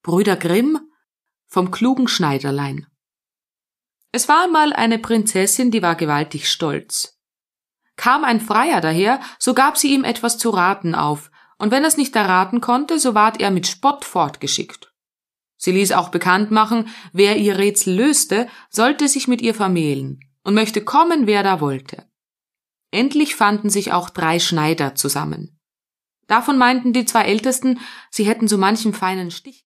Brüder Grimm vom klugen Schneiderlein. Es war einmal eine Prinzessin, die war gewaltig stolz. Kam ein Freier daher, so gab sie ihm etwas zu raten auf, und wenn er's nicht erraten konnte, so ward er mit Spott fortgeschickt. Sie ließ auch bekannt machen, wer ihr Rätsel löste, sollte sich mit ihr vermählen und möchte kommen, wer da wollte. Endlich fanden sich auch 3 Schneider zusammen. Davon meinten die 2 Ältesten, sie hätten so manchen feinen Stich